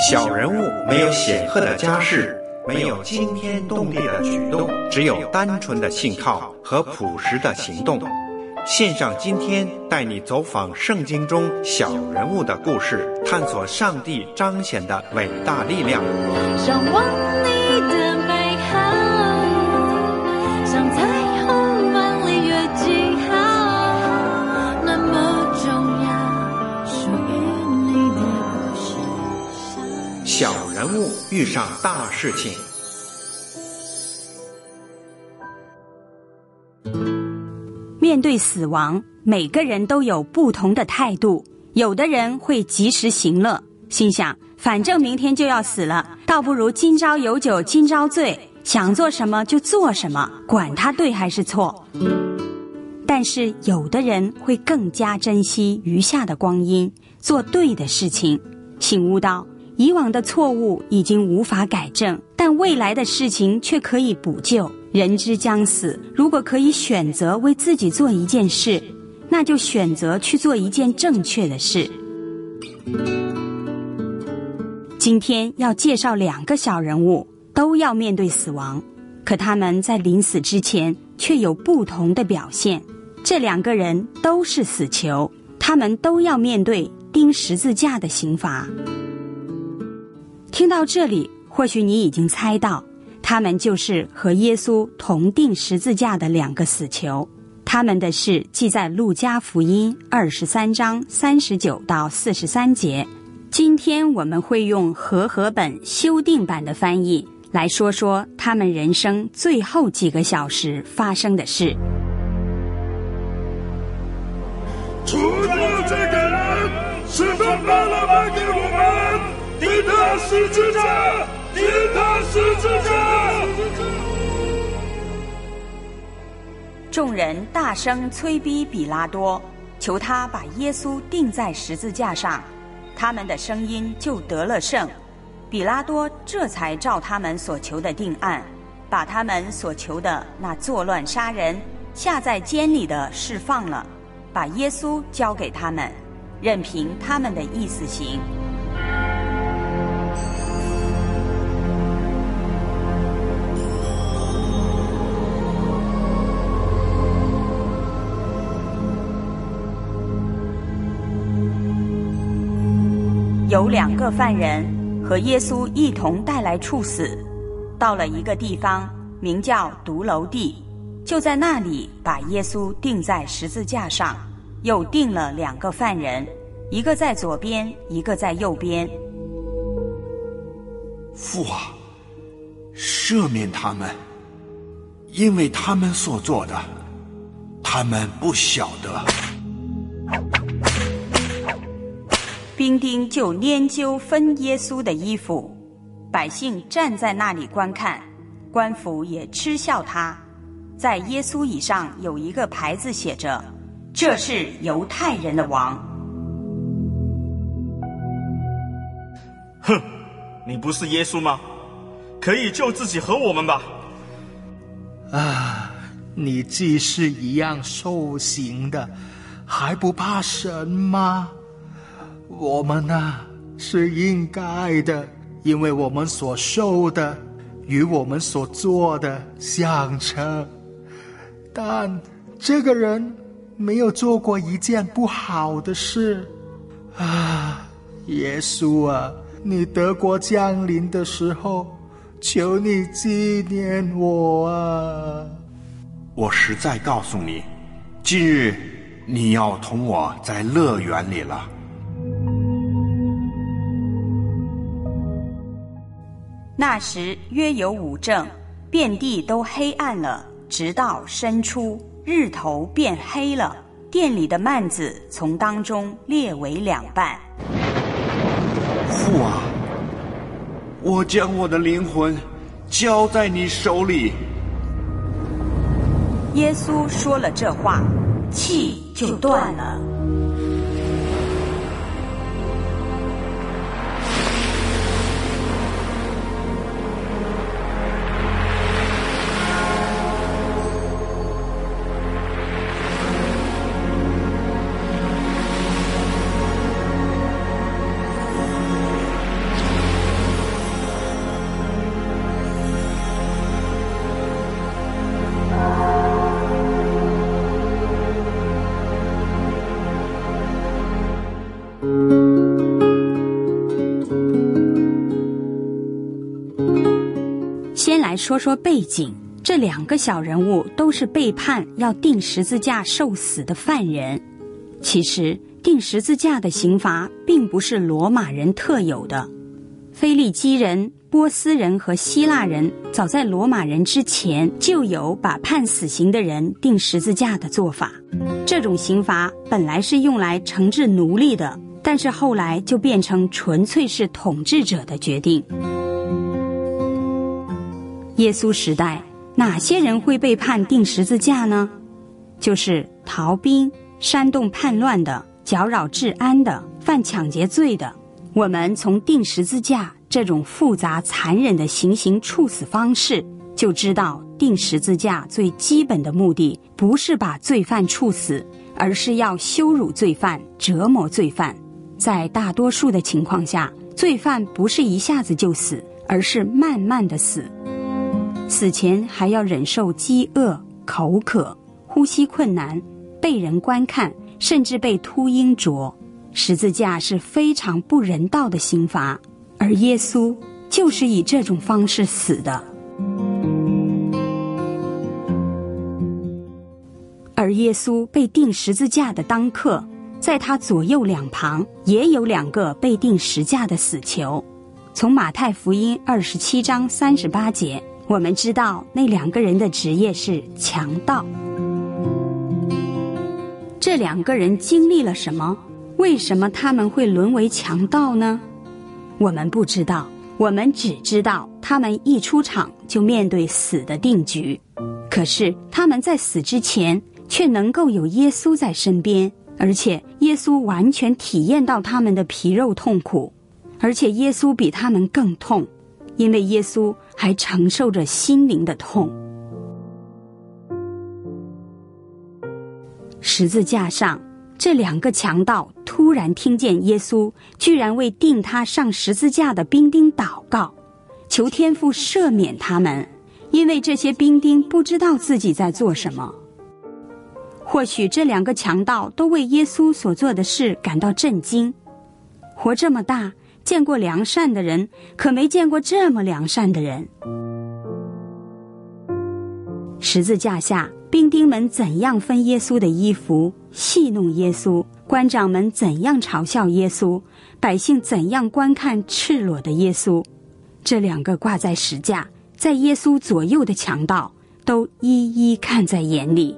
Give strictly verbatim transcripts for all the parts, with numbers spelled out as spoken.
小人物没有显赫的家世，没有惊天动地的举动，只有单纯的信靠和朴实的行动。线上今天带你走访圣经中小人物的故事，探索上帝彰显的伟大力量。 向往你的美好，像彩虹般领略记号，那么重要，属于你的故事。 小人物遇上大事情。 面对死亡，每个人都有不同的态度。有的人会及时行乐，心想反正明天就要死了，倒不如今朝有酒今朝醉，想做什么就做什么，管他对还是错。但是有的人会更加珍惜余下的光阴，做对的事情，醒悟到以往的错误已经无法改正，但未来的事情却可以补救。人之将死，如果可以选择为自己做一件事，那就选择去做一件正确的事。今天要介绍两个小人物，都要面对死亡，可他们在临死之前却有不同的表现。这两个人都是死囚，他们都要面对钉十字架的刑罚。听到这里，或许你已经猜到，他们就是和耶稣同钉十字架的两个死囚。他们的事记在路加福音二十三章三十九到四十三节。今天我们会用和合本修订版的翻译来说说他们人生最后几个小时发生的事。 除掉这个人，是分把了卖给我们，钉他十字架，钉他十字架。 众人大声催逼比拉多，求他把耶稣钉在十字架上，他们的声音就得了胜。比拉多这才照他们所求的定案，把他们所求的那作乱杀人、下在监里的释放了，把耶稣交给他们，任凭他们的意思行。有两个犯人和耶稣一同带来处死，到了一个地方名叫独楼地，就在那里把耶稣钉在十字架上，又钉了两个犯人，一个在左边，一个在右边。 父啊，赦免他们，因为他们所做的，他们不晓得。 兵丁就拈阄分耶稣的衣服，百姓站在那里观看，官府也嗤笑他。在耶稣以上有一个牌子写着：这是犹太人的王。 哼，你不是耶稣吗？可以救自己和我们吧。 啊，你既是一样受刑的，还不怕神吗？我们啊，是应该的，因为我们所受的与我们所做的相称。但这个人没有做过一件不好的事啊！耶稣啊，你得国降临的时候，求你纪念我啊！ 我实在告诉你，今日你要同我在乐园里了。 那时约有午正，遍地都黑暗了，直到申初，日头变黑了，殿里的幔子从当中裂为两半。 父啊，我将我的灵魂交在你手里。 耶稣说了这话，气就断了。 来说说背景，这两个小人物都是被判要钉十字架受死的犯人。其实钉十字架的刑罚并不是罗马人特有的，腓利基人、波斯人和希腊人早在罗马人之前就有把判死刑的人钉十字架的做法。这种刑罚本来是用来惩治奴隶的，但是后来就变成纯粹是统治者的决定。耶稣时代哪些人会被判钉十字架呢？就是逃兵、煽动叛乱的、搅扰治安的、犯抢劫罪的。我们从钉十字架这种复杂残忍的行刑处死方式就知道，钉十字架最基本的目的不是把罪犯处死，而是要羞辱罪犯、折磨罪犯。在大多数的情况下，罪犯不是一下子就死，而是慢慢的死，死前还要忍受饥饿、口渴、呼吸困难、被人观看，甚至被秃鹰啄。十字架是非常不人道的刑罚，而耶稣就是以这种方式死的。而耶稣被钉十字架的当刻，在他左右两旁也有两个被钉十架的死囚。从马太福音二十七章三十八节，我们知道那两个人的职业是强盗。这两个人经历了什么？为什么他们会沦为强盗呢？我们不知道，我们只知道他们一出场就面对死的定局。可是他们在死之前却能够有耶稣在身边，而且耶稣完全体验到他们的皮肉痛苦，而且耶稣比他们更痛，因为耶稣还承受着心灵的痛。十字架上，这两个强盗突然听见耶稣居然为钉他上十字架的兵丁祷告，求天父赦免他们，因为这些兵丁不知道自己在做什么。或许这两个强盗都为耶稣所做的事感到震惊。活这么大，见过良善的人，可没见过这么良善的人。十字架下，兵丁们怎样分耶稣的衣服，戏弄耶稣；官长们怎样嘲笑耶稣；百姓怎样观看赤裸的耶稣。这两个挂在石架，在耶稣左右的强盗都一一看在眼里。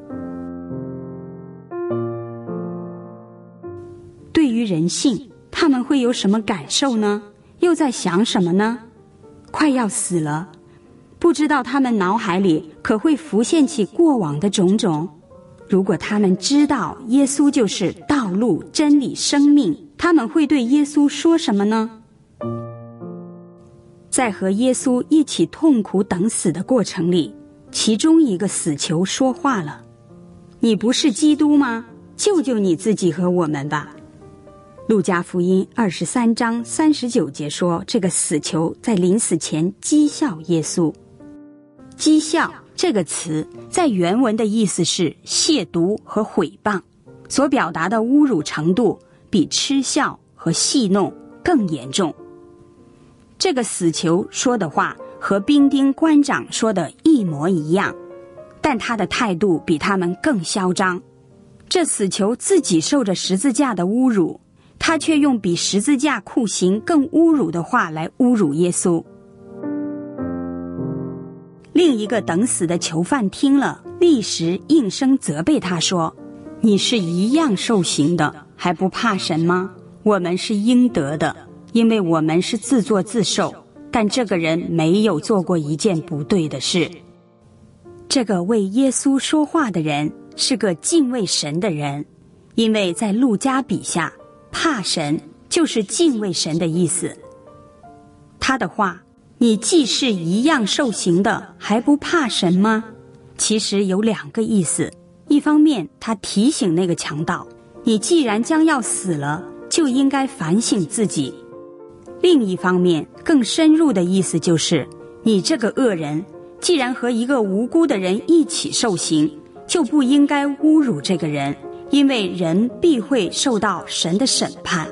对于人性，他们会有什么感受呢？又在想什么呢？快要死了，不知道他们脑海里可会浮现起过往的种种。如果他们知道耶稣就是道路、真理、生命，他们会对耶稣说什么呢？在和耶稣一起痛苦等死的过程里，其中一个死囚说话了：你不是基督吗？救救你自己和我们吧。路加福音二十三章三十九节说，这个死囚在临死前讥笑耶稣。讥笑这个词在原文的意思是亵渎和毁谤，所表达的侮辱程度比嗤笑和戏弄更严重。这个死囚说的话和兵丁官长说的一模一样，但他的态度比他们更嚣张。这死囚自己受着十字架的侮辱，他却用比十字架酷刑更侮辱的话来侮辱耶稣。另一个等死的囚犯听了，立时应声责备他说：你是一样受刑的，还不怕神吗？我们是应得的，因为我们是自作自受，但这个人没有做过一件不对的事。这个为耶稣说话的人是个敬畏神的人，因为在路加笔下，怕神就是敬畏神的意思。他的话，你既是一样受刑的，还不怕神吗？其实有两个意思。一方面，他提醒那个强盗，你既然将要死了，就应该反省自己。另一方面，更深入的意思就是，你这个恶人，既然和一个无辜的人一起受刑，就不应该侮辱这个人，因为人必会受到神的审判。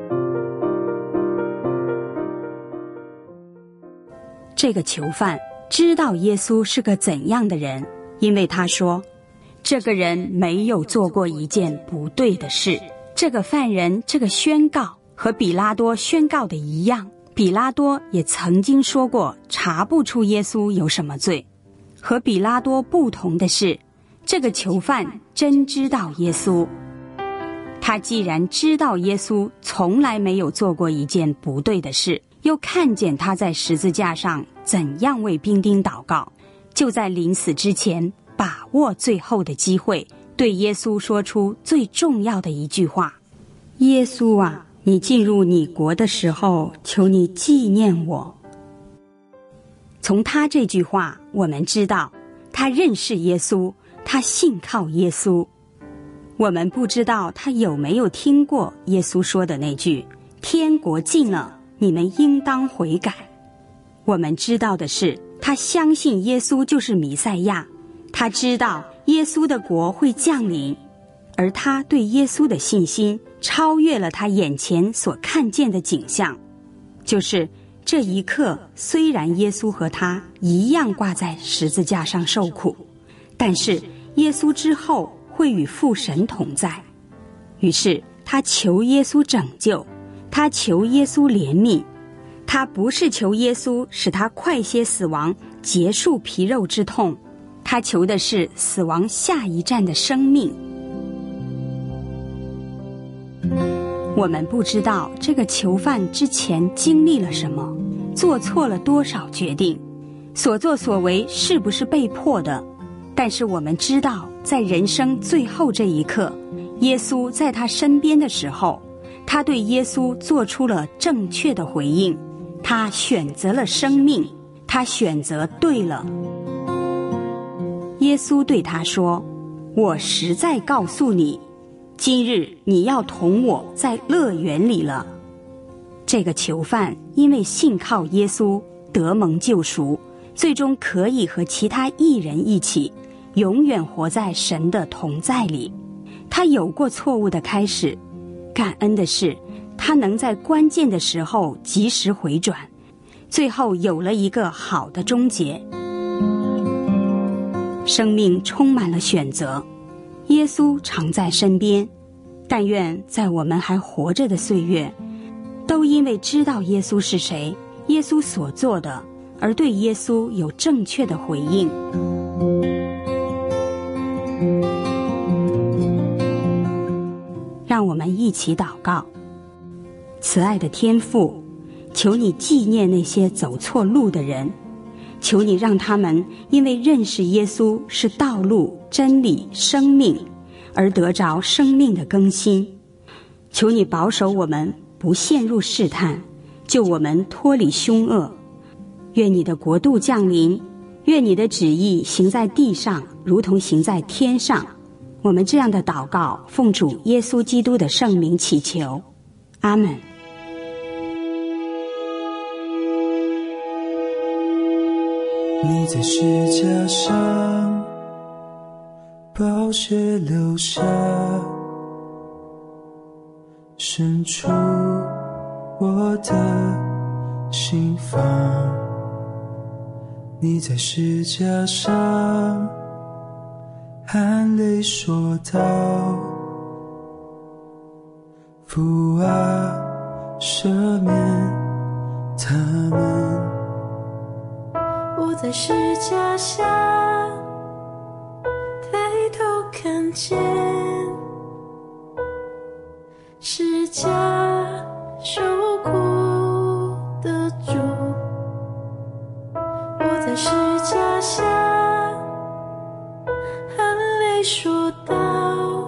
这个囚犯知道耶稣是个怎样的人，因为他说，这个人没有做过一件不对的事。这个犯人这个宣告和比拉多宣告的一样，比拉多也曾经说过查不出耶稣有什么罪。和比拉多不同的是，这个囚犯真知道耶稣。他既然知道耶稣从来没有做过一件不对的事，又看见他在十字架上怎样为兵丁祷告，就在临死之前把握最后的机会，对耶稣说出最重要的一句话：耶稣啊，你进入你国的时候，求你纪念我。从他这句话，我们知道他认识耶稣，他信靠耶稣。我们不知道他有没有听过耶稣说的那句天国近了，你们应当悔改。我们知道的是，他相信耶稣就是弥赛亚，他知道耶稣的国会降临，而他对耶稣的信心超越了他眼前所看见的景象，就是这一刻，虽然耶稣和他一样挂在十字架上受苦，但是耶稣之后会与父神同在。于是他求耶稣拯救，他求耶稣怜悯，他不是求耶稣使他快些死亡，结束皮肉之痛，他求的是死亡下一站的生命。我们不知道这个囚犯之前经历了什么，做错了多少决定，所作所为是不是被迫的，但是我们知道，在人生最后这一刻，耶稣在他身边的时候，他对耶稣做出了正确的回应，他选择了生命，他选择对了。耶稣对他说，我实在告诉你，今日你要同我在乐园里了。这个囚犯因为信靠耶稣得蒙救赎，最终可以和其他义人一起永远活在神的同在里。他有过错误的开始，感恩的是他能在关键的时候及时回转，最后有了一个好的终结。生命充满了选择，耶稣常在身边，但愿在我们还活着的岁月，都因为知道耶稣是谁，耶稣所做的，而对耶稣有正确的回应。让我们一起祷告。慈爱的天父，求你纪念那些走错路的人，求你让他们因为认识耶稣是道路、真理、生命，而得着生命的更新。求你保守我们不陷入试探，救我们脱离凶恶。愿你的国度降临，愿你的旨意行在地上，如同行在天上。我们这样的祷告，奉主耶稣基督的圣名祈求，阿们。 你在十架上宝血流下，伸出我的心房。你在十架上含泪说道，父啊，赦免他们。 我在十架下抬头看见十架受苦的主，我在十架下含泪说道，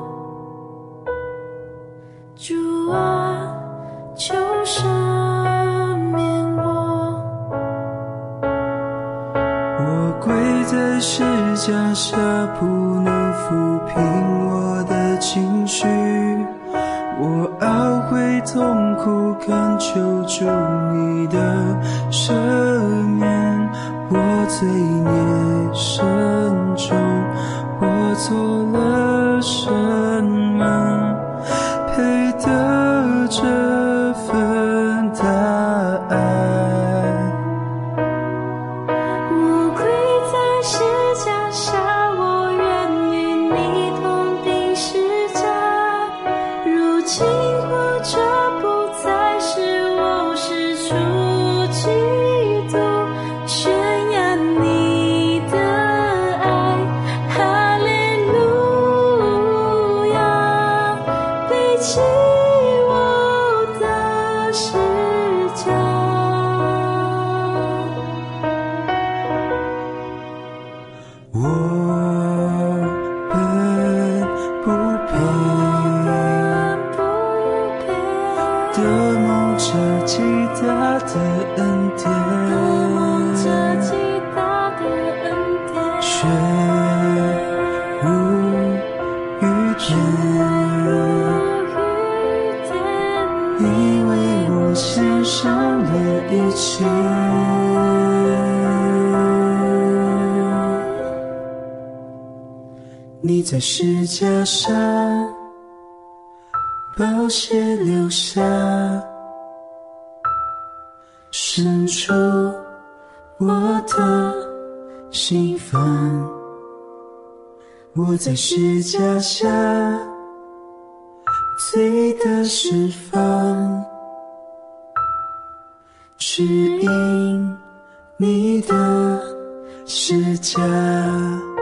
主啊，求赦免我。 我跪在十架下，不能抚平我的情绪，我懊悔痛苦，恳求主你的赦免。我罪孽深重，我做了什么配得这份大爱？ 我的恩典， 多么这极大的恩典， 却无雨点，你为我献上了一切。你在十架上宝血流下，伸出我的心房，我在十架下罪的释放，只因你的十架。